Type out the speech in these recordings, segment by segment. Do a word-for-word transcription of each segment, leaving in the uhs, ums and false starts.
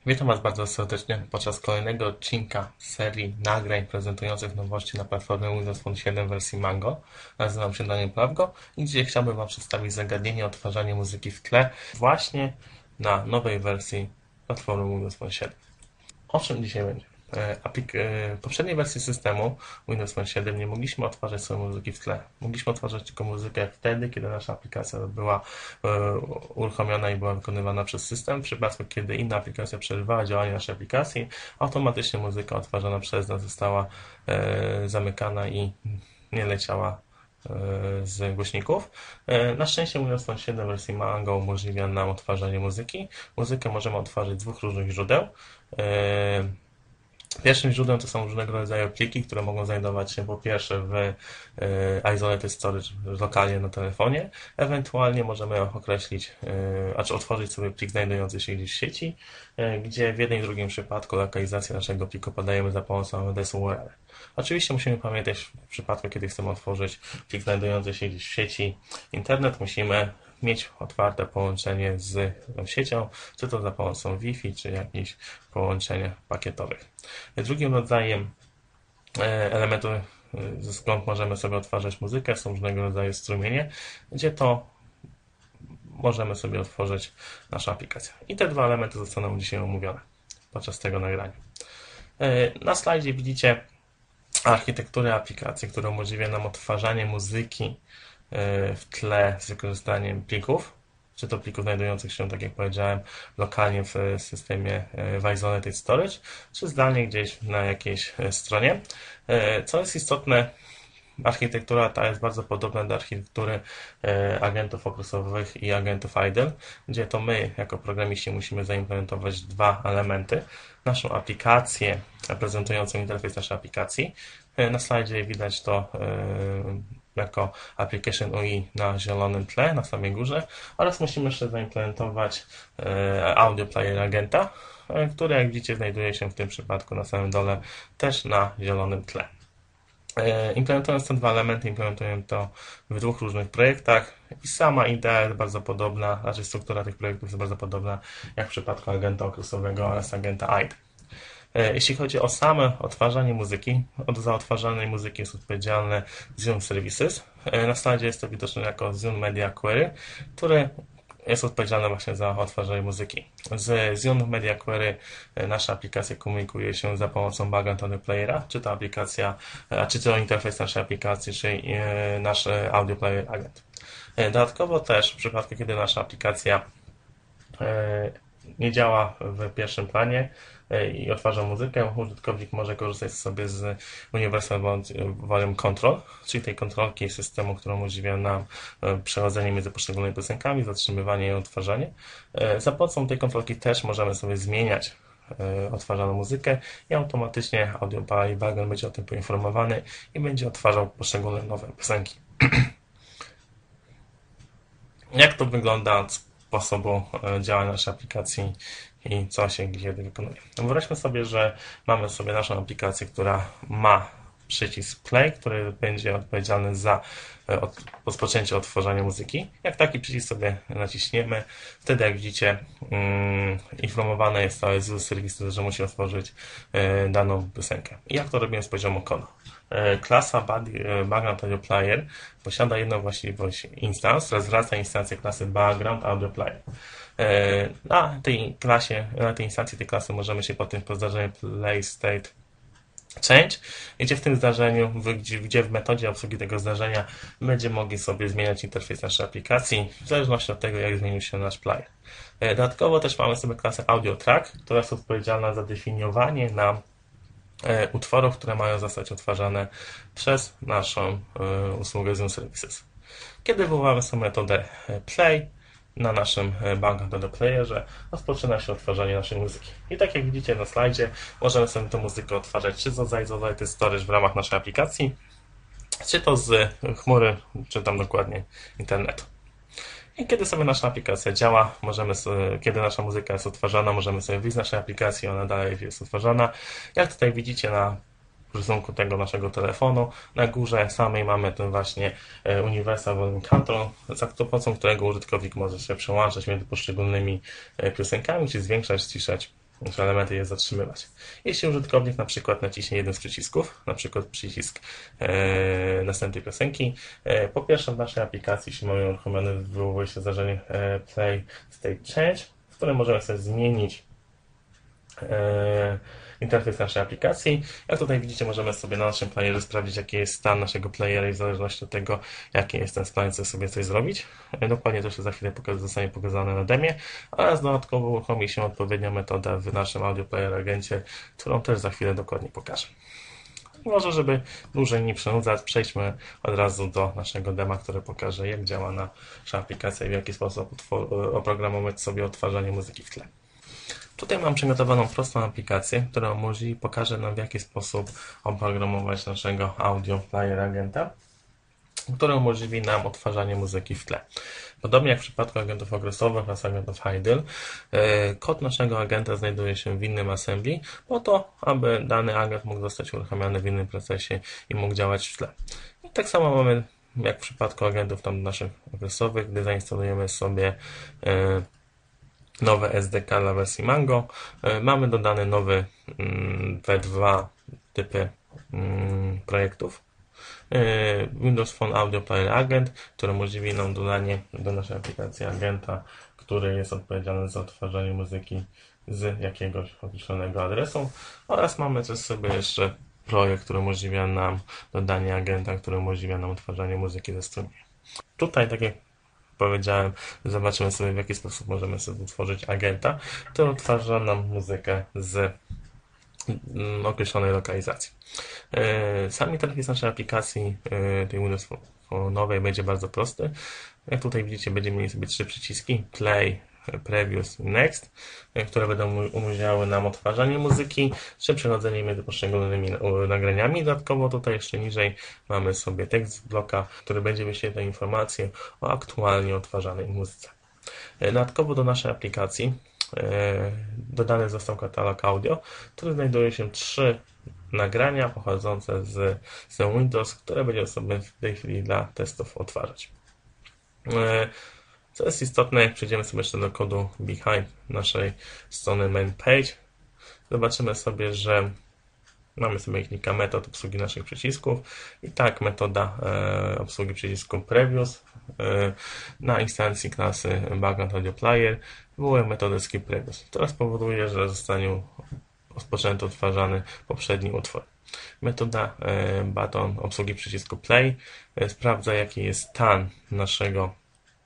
Witam Was bardzo serdecznie podczas kolejnego odcinka serii nagrań prezentujących nowości na platformie Windows Phone siedem w wersji Mango. Nazywam się Daniel Prawgo i dzisiaj chciałbym Wam przedstawić zagadnienie odtwarzania muzyki w tle właśnie na nowej wersji platformy Windows Phone siedem. O czym dzisiaj będzie? W poprzedniej wersji systemu Windows Phone siedem nie mogliśmy odtwarzać swojej muzyki w tle. Mogliśmy odtwarzać tylko muzykę wtedy, kiedy nasza aplikacja była uruchomiona i była wykonywana przez system. W przypadku, kiedy inna aplikacja przerywała działanie naszej aplikacji, automatycznie muzyka odtwarzana przez nas została zamykana i nie leciała z głośników. Na szczęście Windows Phone siedem w wersji Mango umożliwia nam odtwarzanie muzyki. Muzykę możemy odtwarzać z dwóch różnych źródeł. Pierwszym źródłem to są różnego rodzaju pliki, które mogą znajdować się po pierwsze w Isolated Storage lokalnie na telefonie. Ewentualnie możemy określić, znaczy otworzyć sobie plik znajdujący się gdzieś w sieci, gdzie w jednym i drugim przypadku lokalizację naszego pliku podajemy za pomocą adresu U R L. Oczywiście musimy pamiętać w przypadku, kiedy chcemy otworzyć plik znajdujący się gdzieś w sieci internet, musimy mieć otwarte połączenie z tą siecią, czy to za pomocą Wi-Fi, czy jakichś połączeń pakietowych. Drugim rodzajem elementu, ze skąd możemy sobie odtwarzać muzykę, są różnego rodzaju strumienie, gdzie to możemy sobie otworzyć naszą aplikację. I te dwa elementy zostaną dzisiaj omówione podczas tego nagrania. Na slajdzie widzicie architekturę aplikacji, która umożliwia nam odtwarzanie muzyki w tle z wykorzystaniem plików, czy to plików znajdujących się, tak jak powiedziałem, lokalnie w systemie w Isolated Storage, czy zdalnie gdzieś na jakiejś stronie. Co jest istotne, architektura ta jest bardzo podobna do architektury agentów okresowych i agentów idle, gdzie to my jako programiści musimy zaimplementować dwa elementy. Naszą aplikację prezentującą interfejs naszej aplikacji. Na slajdzie widać to jako Application U I na zielonym tle, na samej górze, oraz musimy jeszcze zaimplementować audio player agenta, który, jak widzicie, znajduje się w tym przypadku na samym dole też na zielonym tle. Implementując te dwa elementy, implementujemy to w dwóch różnych projektach i sama idea jest bardzo podobna, znaczy struktura tych projektów jest bardzo podobna jak w przypadku agenta okresowego oraz agenta idle. Jeśli chodzi o same odtwarzanie muzyki, za odtwarzanej muzyki jest odpowiedzialny Zune Services. Na slajdzie jest to widoczne jako Zune Media Query, który jest odpowiedzialny właśnie za odtwarzanie muzyki. Z Zune Media Query nasza aplikacja komunikuje się za pomocą Background Audio Playera, czy to aplikacja, czy to interfejs naszej aplikacji, czy nasz Audio Player Agent. Dodatkowo też w przypadku, kiedy nasza aplikacja nie działa w pierwszym planie i odtwarza muzykę, użytkownik może korzystać sobie z Universal Volume Control, czyli tej kontrolki systemu, która umożliwia nam przechodzenie między poszczególnymi piosenkami, zatrzymywanie i odtwarzanie. Za pomocą tej kontrolki też możemy sobie zmieniać odtwarzaną muzykę i automatycznie Audio Player Background będzie o tym poinformowany i będzie odtwarzał poszczególne nowe piosenki. Jak to wygląda od sposobu działania naszej aplikacji i co się kiedy wykonuje. Wyobraźmy sobie, że mamy sobie naszą aplikację, która ma przycisk play, który będzie odpowiedzialny za rozpoczęcie odtwarzania muzyki. Jak taki przycisk sobie naciśniemy, wtedy jak widzicie informowane jest to z serwisu, że musi otworzyć daną piosenkę. I jak to robimy z poziomu kodu? Klasa Background Audio Player posiada jedną właściwość instance, która zwraca instancję klasy Background Audio Player. Na tej klasie, na tej instancji tej klasy możemy się potem po zdarzeniu play state change, gdzie w tym zdarzeniu, gdzie, gdzie w metodzie obsługi tego zdarzenia będziemy mogli sobie zmieniać interfejs naszej aplikacji w zależności od tego, jak zmienił się nasz player. Dodatkowo też mamy sobie klasę Audio Track, która jest odpowiedzialna za definiowanie nam utworów, które mają zostać odtwarzane przez naszą usługę Zune Services. Kiedy wywołamy sobie metodę play na naszym Background Audio Playerze, rozpoczyna się odtwarzanie naszej muzyki. I tak jak widzicie na slajdzie, możemy sobie tę muzykę odtwarzać czy to z Isolated Storage w ramach naszej aplikacji, czy to z chmury, czy tam dokładnie internetu. I kiedy sobie nasza aplikacja działa, możemy sobie, kiedy nasza muzyka jest odtwarzana, możemy sobie wyjść z naszej aplikacji, ona dalej jest odtwarzana. Jak tutaj widzicie na rysunku tego naszego telefonu, na górze samej mamy ten właśnie Universal Volume Control, za pomocą którego użytkownik może się przełączać między poszczególnymi piosenkami, czy zwiększać, ściszać czy elementy je zatrzymywać. Jeśli użytkownik na przykład naciśnie jeden z przycisków, na przykład przycisk e, następnej piosenki, e, po pierwsze w naszej aplikacji, jeśli mamy uruchomione, wywołuje się zdarzenie e, Play State Change, w którym możemy sobie zmienić e, interfejs naszej aplikacji. Jak tutaj widzicie, możemy sobie na naszym playerze sprawdzić, jaki jest stan naszego playera i w zależności od tego, jaki jest ten stan, chcę sobie coś zrobić. Dokładnie to się za chwilę zostanie pokazane na demie, oraz dodatkowo uruchomi się odpowiednia metoda w naszym Audio Player agencie, którą też za chwilę dokładnie pokażę. Może, żeby dłużej nie przenudzać, przejdźmy od razu do naszego dema, które pokaże, jak działa nasza aplikacja i w jaki sposób oprogramować sobie odtwarzanie muzyki w tle. Tutaj mam przygotowaną prostą aplikację, która umożliwi, pokaże nam, w jaki sposób oprogramować naszego Audio Player agenta, który umożliwi nam odtwarzanie muzyki w tle. Podobnie jak w przypadku agentów okresowych oraz agentów idle, kod naszego agenta znajduje się w innym assembly, po to, aby dany agent mógł zostać uruchamiany w innym procesie i mógł działać w tle. I tak samo mamy, jak w przypadku agentów tam naszych okresowych, gdy zainstalujemy sobie nowe S D K dla wersji Mango, mamy dodany nowy W dwa typy projektów. Windows Phone Audio Player Agent, który umożliwi nam dodanie do naszej aplikacji agenta, który jest odpowiedzialny za odtwarzanie muzyki z jakiegoś określonego adresu, oraz mamy też sobie jeszcze projekt, który umożliwia nam dodanie agenta, który umożliwia nam odtwarzanie muzyki ze strumienia. Tutaj, tak jak powiedziałem, zobaczymy sobie, w jaki sposób możemy sobie utworzyć agenta, który odtwarza nam muzykę z określonej lokalizacji. Sam interfejs naszej aplikacji, tej Windows nowej, będzie bardzo prosty. Jak tutaj widzicie, będziemy mieli sobie trzy przyciski: Play, Previous i Next, które będą umożliwiały nam odtwarzanie muzyki czy przechodzenie między poszczególnymi nagraniami. Dodatkowo tutaj jeszcze niżej mamy sobie tekst bloka, który będzie wyświetlał informacje o aktualnie odtwarzanej muzyce. Dodatkowo do naszej aplikacji dodany został katalog audio, w którym znajduje się trzy nagrania pochodzące z, z Windows, które będziemy sobie w tej chwili dla testów odtwarzać. Co jest istotne, jak przejdziemy sobie jeszcze do kodu behind naszej strony main page, zobaczymy sobie, że mamy sobie kilka metod obsługi naszych przycisków. I tak metoda e, obsługi przycisku Previous e, na instancji klasy Background Audio Player wywołuje metodę Skip Previous, która spowoduje, że zostanie rozpoczęty odtwarzany poprzedni utwór. Metoda e, button obsługi przycisku Play e, sprawdza, jaki jest stan naszego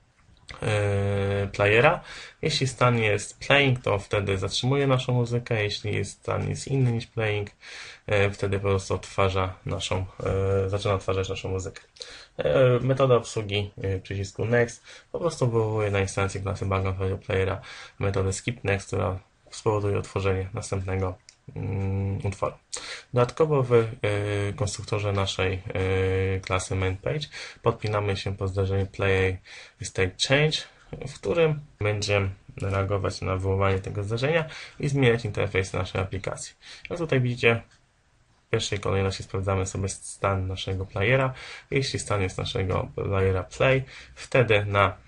playera. Jeśli stan jest playing, to wtedy zatrzymuje naszą muzykę. Jeśli stan jest inny niż playing, wtedy po prostu odtwarza naszą, zaczyna odtwarzać naszą muzykę. Metoda obsługi przycisku Next po prostu wywołuje na instancji klasy Background Audio Playera metodę Skip Next, która spowoduje otworzenie następnego utworu. Dodatkowo w konstruktorze naszej klasy MainPage podpinamy się po zdarzeniu Play State Change, w którym będziemy reagować na wywołanie tego zdarzenia i zmieniać interfejs naszej aplikacji. Jak tutaj widzicie, w pierwszej kolejności sprawdzamy sobie stan naszego playera. Jeśli stan jest naszego playera Play, wtedy na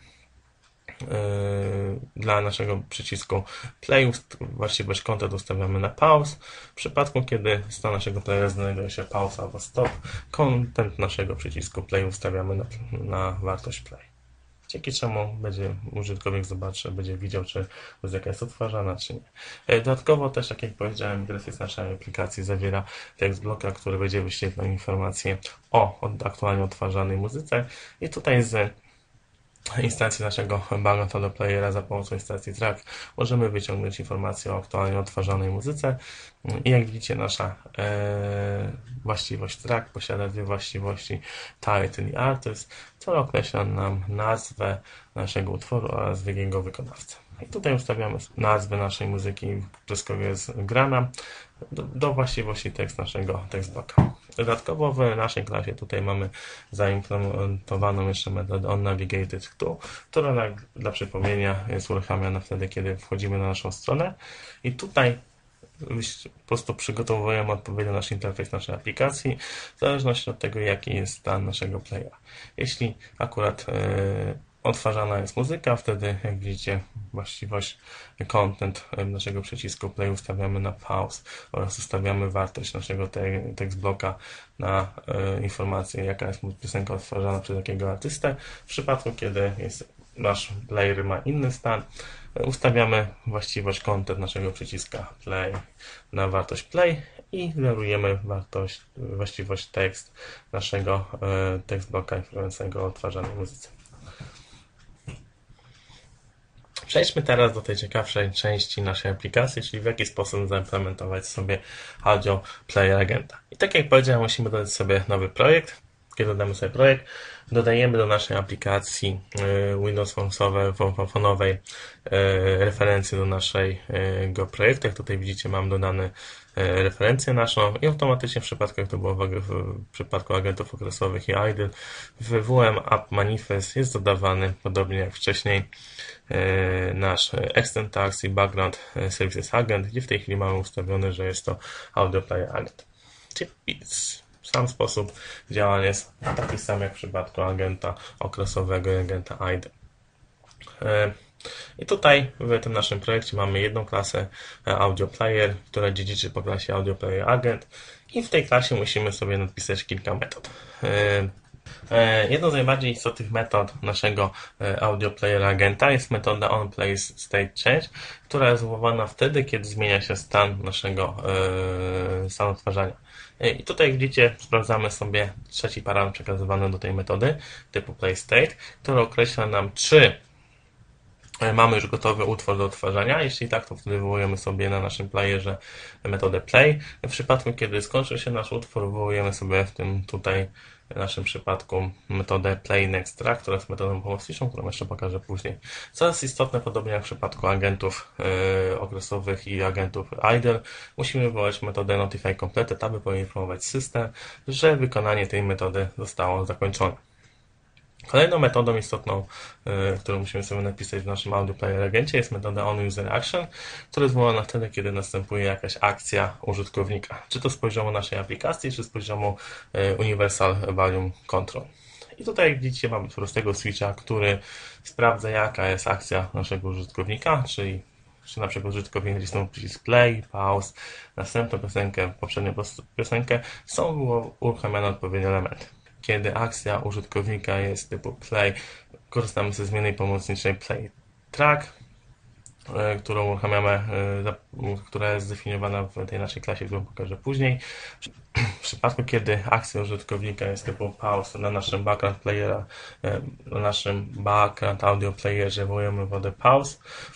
dla naszego przycisku Play właściwość content ustawiamy na pause. W przypadku, kiedy stan naszego playera znajduje się pause albo stop, content naszego przycisku Play ustawiamy na, na wartość Play. Dzięki czemu będzie użytkownik zobaczy, będzie widział, czy muzyka jest odtwarzana, czy nie. Dodatkowo też, tak jak powiedziałem, interfejs naszej aplikacji zawiera tekst bloka, który będzie wyświetlał informacje o aktualnie odtwarzanej muzyce. I tutaj z instancji naszego Background Audio Playera za pomocą instancji track możemy wyciągnąć informacje o aktualnie odtwarzanej muzyce. I jak widzicie, nasza e, właściwość track posiada dwie właściwości: title i artist, co określa nam nazwę naszego utworu oraz wiek jego wykonawcy. I tutaj ustawiamy nazwę naszej muzyki, przez kogo jest grana, do, do właściwości tekst naszego tekst bloka. Dodatkowo w naszej klasie tutaj mamy zaimplementowaną jeszcze metodę onNavigated_to, która dla, dla przypomnienia jest uruchamiana wtedy, kiedy wchodzimy na naszą stronę. I tutaj po prostu przygotowujemy odpowiednio nasz interfejs naszej aplikacji, w zależności od tego, jaki jest stan naszego playera. Jeśli akurat odtwarzana jest muzyka, wtedy jak widzicie właściwość content naszego przycisku play ustawiamy na pause oraz ustawiamy wartość naszego te text bloka na e, informację, jaka jest piosenka odtwarzana przez jakiego artystę. W przypadku, kiedy jest, nasz player ma inny stan, ustawiamy właściwość content naszego przyciska play na wartość play i zerujemy wartość, właściwość tekst naszego e, text bloka informującego o odtwarzanej muzyce. Przejdźmy teraz do tej ciekawszej części naszej aplikacji, czyli w jaki sposób zaimplementować sobie Audio Player Agenta. I tak jak powiedziałem, musimy dodać sobie nowy projekt. Kiedy dodamy sobie projekt, dodajemy do naszej aplikacji Windows Phone'owej referencję do naszego projektu. Jak tutaj widzicie, mam dodane referencję naszą i automatycznie w przypadku, jak to było w przypadku agentów okresowych i idle, w W M App Manifest jest dodawany, podobnie jak wcześniej, nasz Extend Tags i Background Services Agent, gdzie w tej chwili mamy ustawione, że jest to Audio Player Agent. Czyli sam sposób działania jest taki sam jak w przypadku agenta okresowego i agenta idle. I tutaj w tym naszym projekcie mamy jedną klasę Audio Player, która dziedziczy po klasie Audio Player Agent i w tej klasie musimy sobie napisać kilka metod. Jedną z najbardziej istotnych metod naszego Audio Player Agenta jest metoda onPlaceStateChange, która jest wywołana wtedy, kiedy zmienia się stan naszego stanu odtwarzania. I tutaj widzicie, sprawdzamy sobie trzeci parametr przekazywany do tej metody typu playState, który określa nam, czy mamy już gotowy utwór do odtwarzania. Jeśli tak, to wtedy wywołujemy sobie na naszym playerze metodę play. W przypadku, kiedy skończył się nasz utwór, wywołujemy sobie w tym tutaj w naszym przypadku metodę playNextTrack, która jest metodą pomocniczą, którą jeszcze pokażę później. Co jest istotne, podobnie jak w przypadku agentów yy, okresowych i agentów idle, musimy wywołać metodę notifyCompleted, aby poinformować system, że wykonanie tej metody zostało zakończone. Kolejną metodą istotną, yy, którą musimy sobie napisać w naszym Audio Player Agencie, jest metoda onUserAction, która jest wywołana wtedy, kiedy następuje jakaś akcja użytkownika, czy to z poziomu naszej aplikacji, czy z poziomu yy, Universal Volume Control. I tutaj, jak widzicie, mamy prostego switcha, który sprawdza, jaka jest akcja naszego użytkownika, czyli czy na przykład użytkownik nacisnął przycisk play, pause, następną piosenkę, poprzednią piosenkę, są uruchamiane odpowiednie elementy. Kiedy akcja użytkownika jest typu play, korzystamy ze zmiennej pomocniczej play track, którą uruchamiamy, która jest zdefiniowana w tej naszej klasie, którą pokażę później. W przypadku, kiedy akcja użytkownika jest typu pause, na naszym background playera, na naszym background audio playerze wywołujemy wodę pause.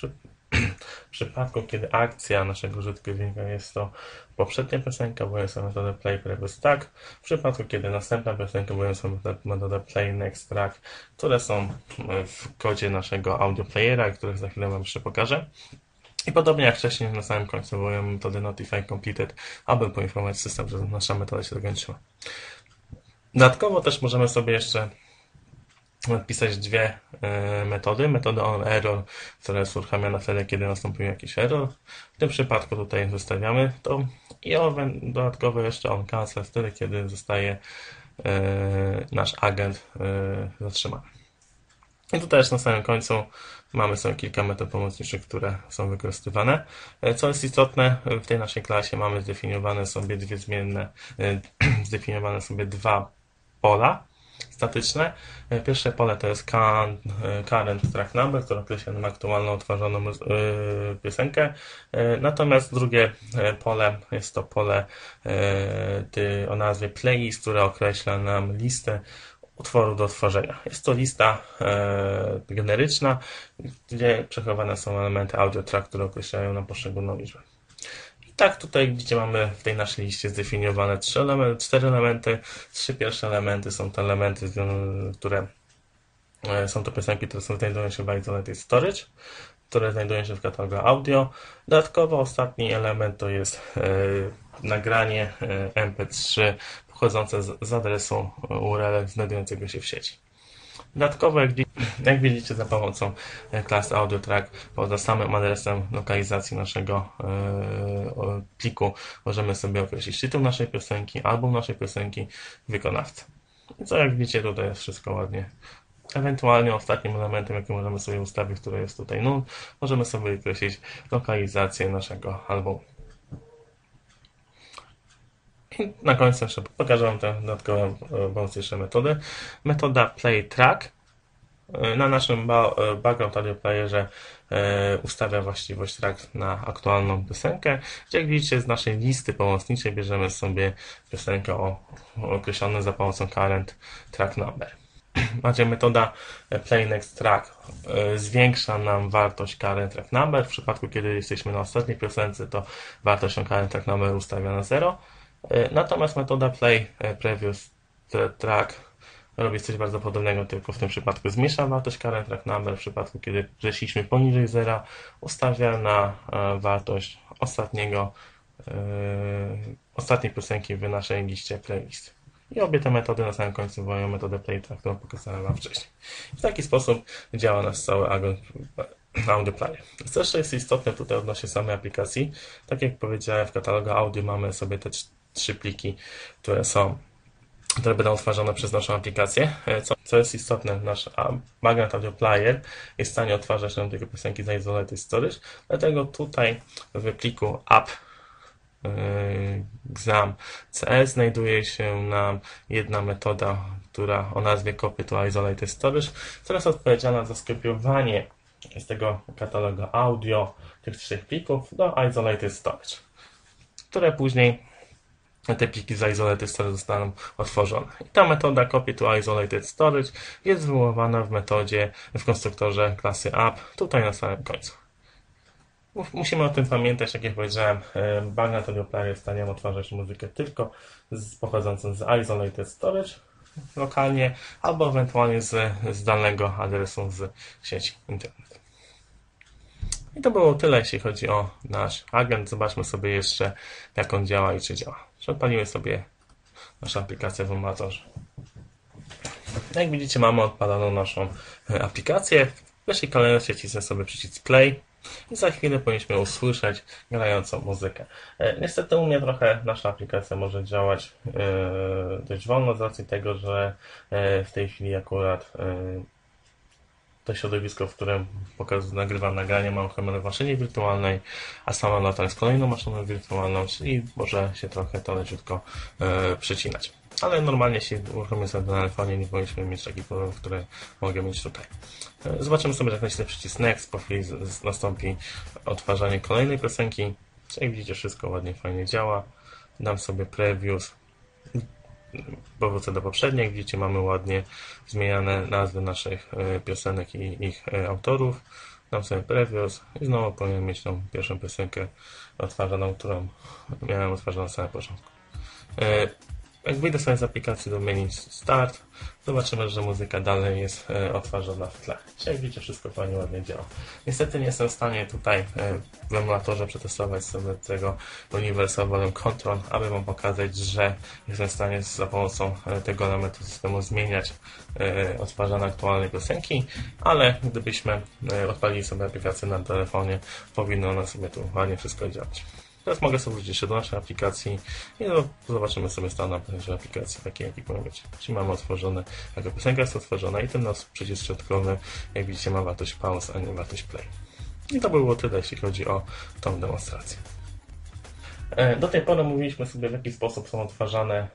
W przypadku, kiedy akcja naszego użytkownika jest to poprzednia piosenka, wywołujemy sobie metodę play previous track. W przypadku, kiedy następna piosenka, wywołujemy sobie metodę play next track, które są w kodzie naszego audio playera, których za chwilę Wam jeszcze pokażę. I podobnie jak wcześniej, na samym końcu wywołujemy metodę notifyCompleted, aby poinformować system, że nasza metoda się zakończyła. Dodatkowo też możemy sobie jeszcze napisać dwie y, metody. Metodę onError, która jest uruchamiana wtedy, kiedy następuje jakiś error. W tym przypadku tutaj zostawiamy to. I dodatkowo jeszcze onCancel, wtedy, kiedy zostaje y, nasz agent y, zatrzymany. I tutaj też na samym końcu mamy sobie kilka metod pomocniczych, które są wykorzystywane. Co jest istotne, w tej naszej klasie mamy zdefiniowane sobie dwie zmienne, y, zdefiniowane sobie dwa pola statyczne. Pierwsze pole to jest current track number, które określa nam aktualną odtwarzaną piosenkę. Natomiast drugie pole jest to pole o nazwie playlist, które określa nam listę utworów do odtworzenia. Jest to lista generyczna, gdzie przechowane są elementy audio track, które określają nam poszczególną liczbę. Tak, tutaj widzicie, mamy w tej naszej liście zdefiniowane trzy elementy, cztery elementy. Trzy pierwsze elementy są to elementy, które są to piosenki, które są, znajdują się w Isolated Storage, które znajdują się w katalogu audio. Dodatkowo ostatni element to jest e, nagranie e, em pe trzy pochodzące z, z adresu U R L znajdującego się w sieci. Dodatkowo, jak, jak widzicie, za pomocą klasy AudioTrack poza samym adresem lokalizacji naszego e, pliku możemy sobie określić tytuł naszej piosenki, album naszej piosenki, wykonawcę. I co jak widzicie, tutaj jest wszystko ładnie Ewentualnie ostatnim elementem, jaki możemy sobie ustawić, który jest tutaj null, możemy sobie określić lokalizację naszego albumu. I na końcu jeszcze pokażę Wam tę dodatkową, bądź jeszcze metodę. Metoda play track. Na naszym background audio playerze ustawia właściwość track na aktualną piosenkę. Gdzie jak widzicie z naszej listy pomocniczej bierzemy sobie piosenkę o, określoną za pomocą current track number. Macie metoda play next track zwiększa nam wartość current track number. W przypadku kiedy jesteśmy na ostatniej piosence, to wartość current track number ustawia na zero. Natomiast metoda play previous track robi coś bardzo podobnego, tylko w tym przypadku zmniejsza wartość current track number. W przypadku kiedy przeszliśmy poniżej zera, ustawia na wartość ostatniego, yy, ostatniej piosenki w naszej liście playlist. I obie te metody na samym końcu wołają metodę play track, którą pokazałem Wam wcześniej. W taki sposób działa nasz cały audio player. Co jeszcze jest istotne tutaj odnośnie samej aplikacji, tak jak powiedziałem, w katalogu audio mamy sobie te trzy pliki, które są które będą odtwarzane przez naszą aplikację. Co, co jest istotne, nasz Magnet Audio Player jest w stanie odtwarzać nam tylko piosenki z Isolated Storage, dlatego tutaj w pliku app yy, exam C S znajduje się nam jedna metoda, która o nazwie Copy to Isolated Storage, która jest odpowiedzialna za skopiowanie z tego katalogu audio tych trzech plików do Isolated Storage, które później te pliki z Isolated Storage zostaną otworzone. I ta metoda Copy to Isolated Storage jest wywoływana w metodzie, w konstruktorze klasy app, tutaj na samym końcu. Musimy o tym pamiętać, jak ja powiedziałem, Magnet Audio Player jest w stanie odtwarzać muzykę tylko z, pochodzącą z Isolated Storage lokalnie, albo ewentualnie z zdalnego adresu z sieci internet. I to było tyle, jeśli chodzi o nasz agent. Zobaczmy sobie jeszcze, jak on działa i czy działa. Odpalimy sobie naszą aplikację w emulatorze. Jak widzicie, mamy odpaloną naszą aplikację. W pierwszej kolejności wcisnę sobie przycisk play i za chwilę powinniśmy usłyszeć grającą muzykę. Niestety u mnie trochę nasza aplikacja może działać dość wolno z racji tego, że w tej chwili akurat to środowisko, w którym pokaz, nagrywam nagranie, mam kamerę w maszynie wirtualnej, a sama latam z kolejną maszyną wirtualną, czyli może się trochę to leciutko e, przecinać. Ale normalnie, jeśli uruchomimy sobie na telefonie, nie powinniśmy mieć takich problemów, które mogę mieć tutaj. E, zobaczymy sobie, jak nacisnę przycisk Next, po chwili z, z, nastąpi odtwarzanie kolejnej piosenki. Jak widzicie, wszystko ładnie, fajnie działa. Dam sobie Previews. Powrócę do poprzedniej, jak widzicie, mamy ładnie zmieniane nazwy naszych piosenek i ich autorów. Dam sobie Previews i znowu powinien mieć tą pierwszą piosenkę odtwarzaną, którą miałem odtwarzaną na samym początku. Jak wyjdę sobie z aplikacji do menu Start, zobaczymy, że muzyka dalej jest odtwarzana w tle. Jak widzicie, wszystko fajnie, ładnie działa. Niestety nie jestem w stanie tutaj w emulatorze przetestować sobie tego Universal Volume Control, aby Wam pokazać, że jestem w stanie za pomocą tego elementu systemu zmieniać odtwarzane aktualne piosenki, ale gdybyśmy odpalili sobie aplikację na telefonie, powinno ona sobie tu ładnie wszystko działać. Teraz mogę sobie wrócić jeszcze do naszej aplikacji i no, zobaczymy sobie stan naszej aplikacji, taki jaki powinien być. Czyli mamy otworzone, jako piosenka jest otworzona i ten nasz przycisk środkowy, jak widzicie, ma wartość pause, a nie wartość play. I to by było tyle, jeśli chodzi o tą demonstrację. Do tej pory mówiliśmy sobie, w jaki sposób są odtwarzane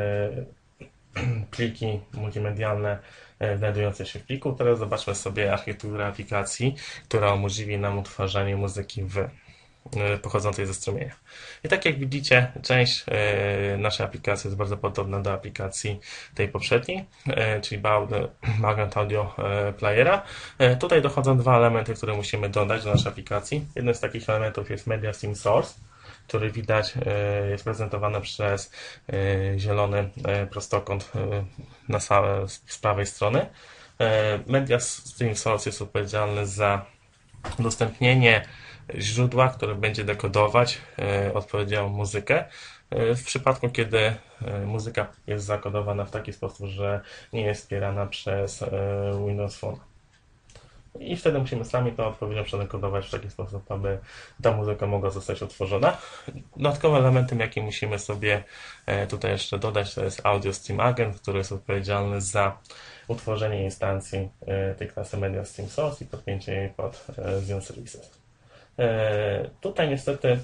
pliki multimedialne znajdujące się w pliku. Teraz zobaczmy sobie architekturę aplikacji, która umożliwi nam odtwarzanie muzyki w pochodzącej ze strumienia. I tak jak widzicie, część naszej aplikacji jest bardzo podobna do aplikacji tej poprzedniej, czyli Magnet Audio Playera. Tutaj dochodzą dwa elementy, które musimy dodać do naszej aplikacji. Jeden z takich elementów jest Media Sim Source, który widać jest prezentowany przez zielony prostokąt na z prawej strony. Media Sim Source jest odpowiedzialny za udostępnienie źródła, które będzie dekodować e, odpowiednią muzykę. E, w przypadku, kiedy e, muzyka jest zakodowana w taki sposób, że nie jest wspierana przez e, Windows Phone. i wtedy musimy sami to odpowiednio przekodować w taki sposób, aby ta muzyka mogła zostać utworzona. Dodatkowym elementem, jaki musimy sobie tutaj jeszcze dodać, to jest Audio Stream Agent, który jest odpowiedzialny za utworzenie instancji tej klasy Media Stream Source i podpięcie jej pod Xeon Services. Tutaj niestety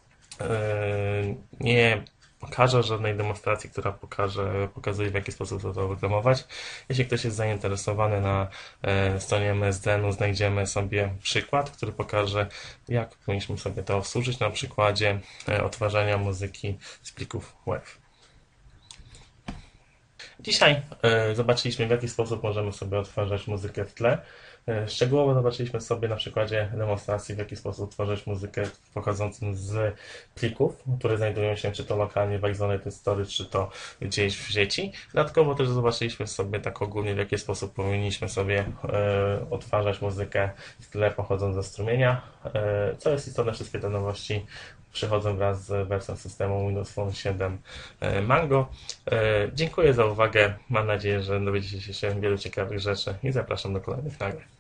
nie pokażę żadnej demonstracji, która pokaże, pokazuje, w jaki sposób to wyreklamować. Jeśli ktoś jest zainteresowany, na stronie M S D N u znajdziemy sobie przykład, który pokaże, jak powinniśmy sobie to obsłużyć na przykładzie odtwarzania muzyki z plików W E V. Dzisiaj zobaczyliśmy, w jaki sposób możemy sobie odtwarzać muzykę w tle. Szczegółowo zobaczyliśmy sobie na przykładzie demonstracji, w jaki sposób tworzyć muzykę pochodzącą z plików, które znajdują się czy to lokalnie w Isolated Storage, czy to gdzieś w sieci. Dodatkowo też zobaczyliśmy sobie tak ogólnie, w jaki sposób powinniśmy sobie e, odtwarzać muzykę w tle pochodząc ze strumienia. E, co jest istotne, wszystkie te nowości przychodzą wraz z wersją systemu Windows Phone siedem Mango. Dziękuję za uwagę. Mam nadzieję, że dowiedzieliście się wielu ciekawych rzeczy i zapraszam do kolejnych nagrań.